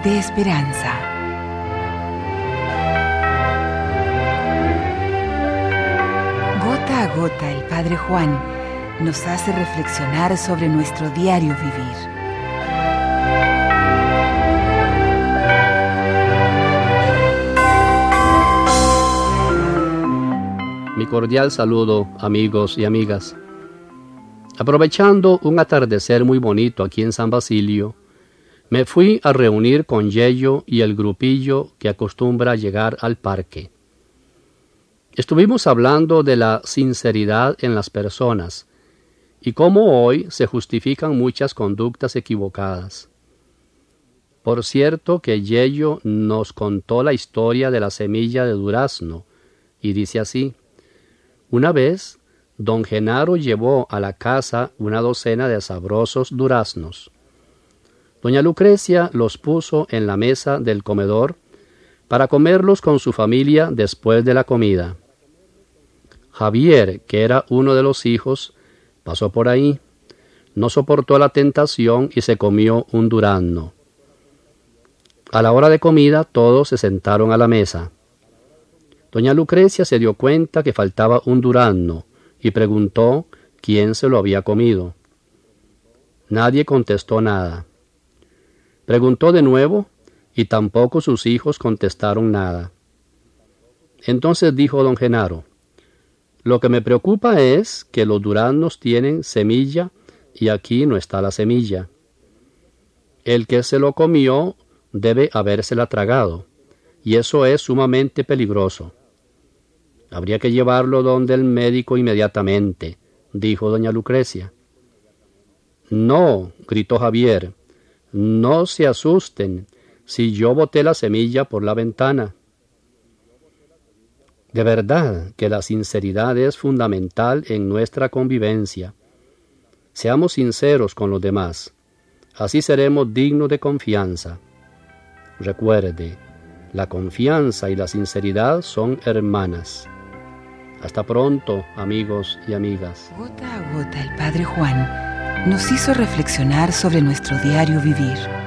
de esperanza. Gota a gota, el Padre Juan nos hace reflexionar sobre nuestro diario vivir. Mi cordial saludo, amigos y amigas. Aprovechando un atardecer muy bonito aquí en San Basilio, me fui a reunir con Yello y el grupillo que acostumbra llegar al parque. Estuvimos hablando de la sinceridad en las personas y cómo hoy se justifican muchas conductas equivocadas. Por cierto que Yello nos contó la historia de la semilla de durazno y dice así: una vez, don Genaro llevó a la casa una docena de sabrosos duraznos. Doña Lucrecia los puso en la mesa del comedor para comerlos con su familia después de la comida. Javier, que era uno de los hijos, pasó por ahí, no soportó la tentación y se comió un durazno. A la hora de comida todos se sentaron a la mesa. Doña Lucrecia se dio cuenta que faltaba un durazno y preguntó quién se lo había comido. Nadie contestó nada. Preguntó de nuevo y tampoco sus hijos contestaron nada. Entonces dijo don Genaro: lo que me preocupa es que los duraznos tienen semilla y aquí no está la semilla. El que se lo comió debe habérsela tragado, y eso es sumamente peligroso. Habría que llevarlo donde el médico inmediatamente, dijo doña Lucrecia. No, gritó Javier, no se asusten, si yo boté la semilla por la ventana. De verdad que la sinceridad es fundamental en nuestra convivencia. Seamos sinceros con los demás, así seremos dignos de confianza. Recuerde, la confianza y la sinceridad son hermanas. Hasta pronto, amigos y amigas. Gota a gota, el Padre Juan nos hizo reflexionar sobre nuestro diario vivir.